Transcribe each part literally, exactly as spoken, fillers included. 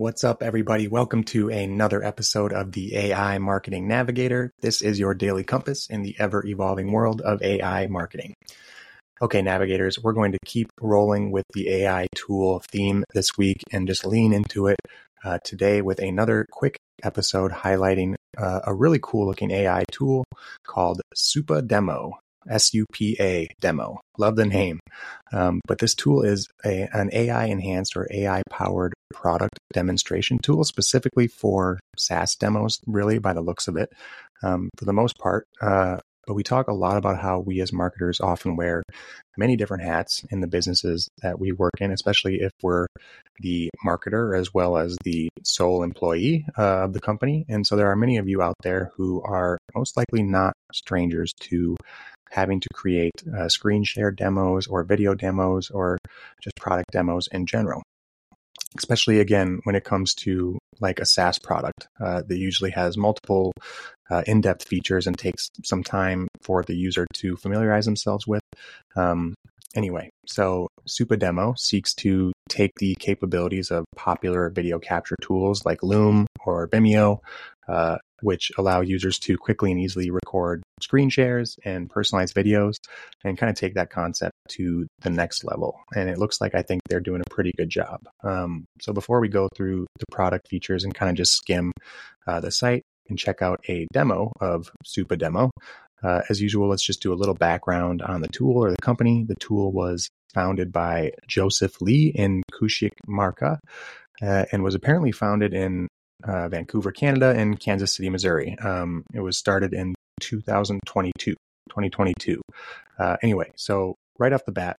What's up, everybody? Welcome to another episode of the A I Marketing Navigator. This is your daily compass in the ever-evolving world of A I marketing. Okay, navigators, we're going to keep rolling with the A I tool theme this week and just lean into it uh, today with another quick episode highlighting uh, a really cool-looking A I tool called SupaDemo. S U P A demo. Love the name. Um, but this tool is a, an A I-enhanced or A I-powered product demonstration tool specifically for SaaS demos, really, by the looks of it, um, for the most part. Uh, but we talk a lot about how we as marketers often wear many different hats in the businesses that we work in, especially if we're the marketer as well as the sole employee uh, of the company. And so there are many of you out there who are most likely not strangers to having to create uh, screen share demos or video demos or just product demos in general. Especially, again, when it comes to like a SaaS product uh, that usually has multiple uh, in-depth features and takes some time for the user to familiarize themselves with. Um, anyway, so SupaDemo seeks to take the capabilities of popular video capture tools like Loom or Vimeo, uh, which allow users to quickly and easily record screen shares and personalized videos and kind of take that concept to the next level. And it looks like I think they're doing a pretty good job. Um, so before we go through the product features and kind of just skim uh, the site and check out a demo of SupaDemo, uh, as usual, let's just do a little background on the tool or the company. The tool was founded by Joseph Lee in Cushik-Marca uh, and was apparently founded in Uh, Vancouver, Canada, and Kansas City, Missouri. Um, it was started in two thousand twenty-two. twenty twenty-two. Uh, anyway, so right off the bat,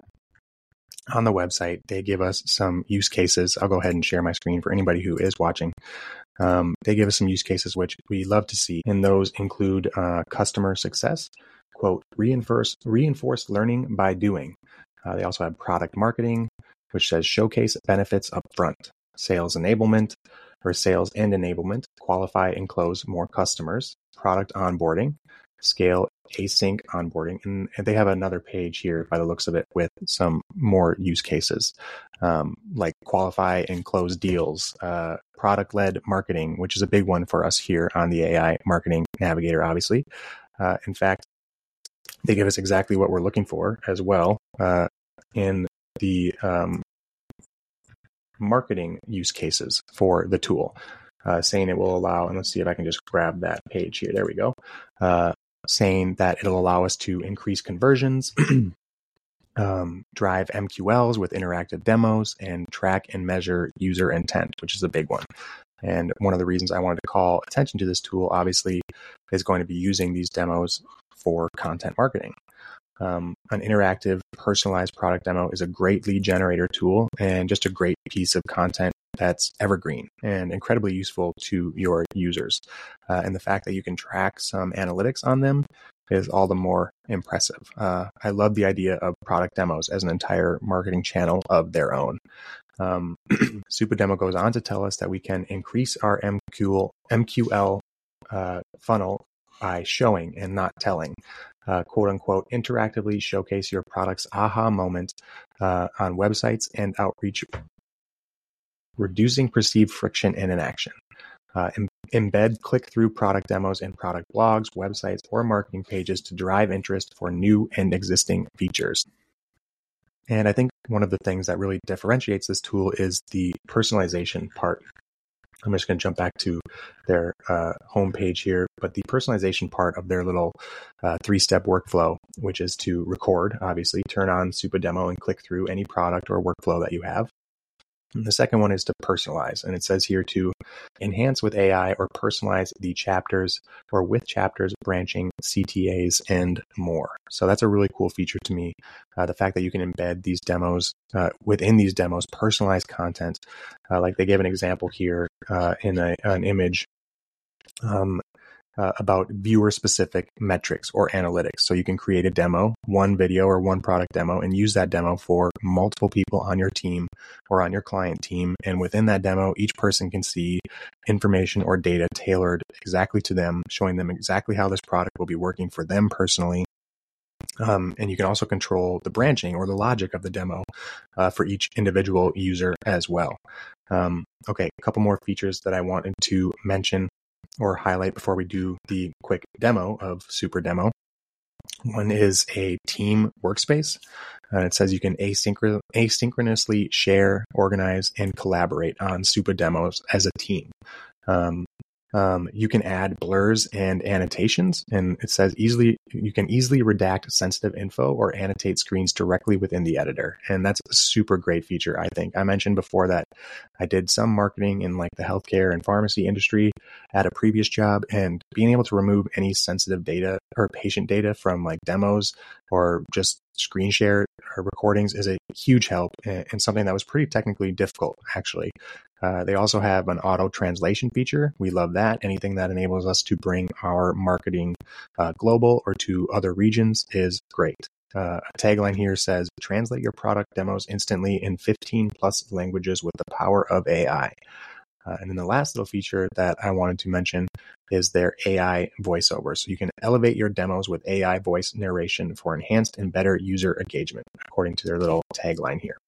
on the website, they give us some use cases. I'll go ahead and share my screen for anybody who is watching. Um, they give us some use cases which we love to see, and those include uh, customer success, quote, reinforce, reinforce learning by doing. Uh, they also have product marketing, which says showcase benefits up front, sales enablement, or sales and enablement, qualify and close more customers, product onboarding, scale async onboarding. And, and they have another page here by the looks of it with some more use cases, um, like qualify and close deals, uh, product-led marketing, which is a big one for us here on the A I Marketing Navigator, obviously. Uh, in fact, they give us exactly what we're looking for as well uh, in the um, marketing use cases for the tool, uh, saying it will allow, and let's see if I can just grab that page here. There we go. Uh, saying that it'll allow us to increase conversions, um, drive M Q Ls with interactive demos, and track and measure user intent, which is a big one. And one of the reasons I wanted to call attention to this tool, obviously, is going to be using these demos for content marketing. Um, an interactive, personalized product demo is a great lead generator tool and just a great piece of content that's evergreen and incredibly useful to your users. Uh, and the fact that you can track some analytics on them is all the more impressive. Uh, I love the idea of product demos as an entire marketing channel of their own. Um, SupaDemo goes on to tell us that we can increase our M Q L, M Q L uh, funnel by showing and not telling. Uh, quote unquote, interactively showcase your product's aha moment uh, on websites and outreach, reducing perceived friction and inaction. Uh, em- embed click-through product demos in product blogs, websites, or marketing pages to drive interest for new and existing features. And I think one of the things that really differentiates this tool is the personalization part. I'm just going to jump back to their uh, homepage here, but the personalization part of their little uh, three-step workflow, which is to record, obviously, turn on SupaDemo and click through any product or workflow that you have. And the second one is to personalize, and it says here to enhance with A I or personalize the chapters or with chapters, branching, C T As, and more. So that's a really cool feature to me. Uh, the fact that you can embed these demos uh, within these demos, personalized content. Uh, like they gave an example here uh, in a, an image um, uh, about viewer-specific metrics or analytics. So you can create a demo, one video or one product demo, and use that demo for multiple people on your team or on your client team. And within that demo, each person can see information or data tailored exactly to them, showing them exactly how this product will be working for them personally Um, and you can also control the branching or the logic of the demo uh, for each individual user as well. Um, okay, a couple more features that I wanted to mention or highlight before we do the quick demo of Super Demo. One is a team workspace. Uh, it says you can asynchron- asynchronously share, organize, and collaborate on Super Demos as a team. Um, Um, you can add blurs and annotations, and it says easily you can easily redact sensitive info or annotate screens directly within the editor. And that's a super great feature, I think. I mentioned before that I did some marketing in like the healthcare and pharmacy industry at a previous job, and being able to remove any sensitive data or patient data from like demos or just screen share or recordings is a huge help and something that was pretty technically difficult, actually. Uh, they also have an auto translation feature. We love that. Anything that enables us to bring our marketing uh, global or to other regions is great. Uh, a tagline here says, translate your product demos instantly in fifteen plus languages with the power of A I. Uh, and then the last little feature that I wanted to mention is their A I voiceover. So you can elevate your demos with A I voice narration for enhanced and better user engagement, according to their little tagline here.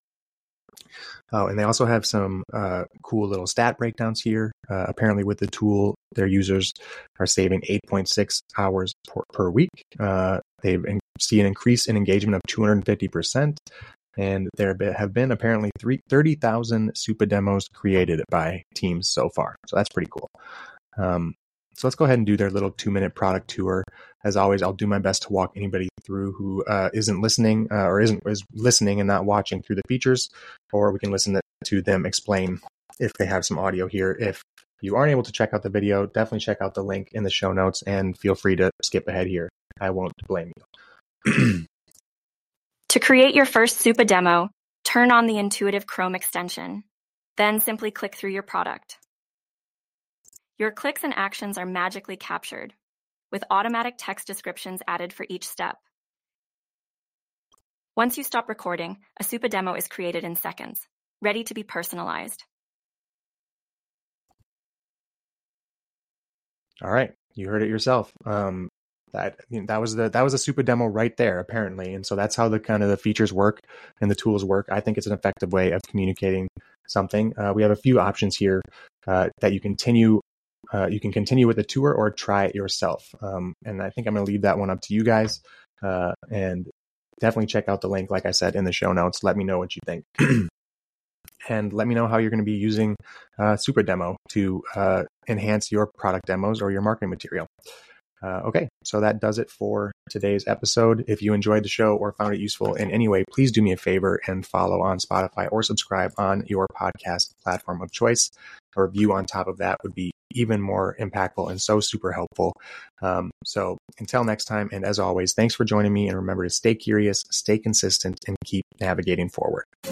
Oh, and they also have some uh, cool little stat breakdowns here. Uh, apparently with the tool, their users are saving eight point six hours per, per week. Uh, they've in, see an increase in engagement of two hundred fifty percent. And there have been apparently thirty thousand Super demos created by teams so far. So that's pretty cool. Um, so let's go ahead and do their little two minute product tour. As always, I'll do my best to walk anybody through who uh, isn't listening uh, or isn't is listening and not watching through the features, or we can listen to them explain if they have some audio here. If you aren't able to check out the video, definitely check out the link in the show notes and feel free to skip ahead here. I won't blame you. To create your first Super demo, turn on the intuitive Chrome extension. Then simply click through your product. Your clicks and actions are magically captured, with automatic text descriptions added for each step. Once you stop recording, a Super demo is created in seconds, ready to be personalized. All right, you heard it yourself. Um, that you know, that was the that was a Super demo right there, apparently, and so that's how the kind of the features work and the tools work. I think it's an effective way of communicating something. Uh, we have a few options here uh, that you continue. Uh, you can continue with the tour or try it yourself. Um, and I think I'm going to leave that one up to you guys. Uh, and definitely check out the link, like I said, in the show notes. Let me know what you think. And let me know how you're going to be using uh, Super Demo to uh, enhance your product demos or your marketing material. Uh, okay, so that does it for today's episode. If you enjoyed the show or found it useful in any way, please do me a favor and follow on Spotify or subscribe on your podcast platform of choice. A review on top of that would be even more impactful and so super helpful. Um, so until next time, and as always, thanks for joining me, and remember to stay curious, stay consistent, and keep navigating forward.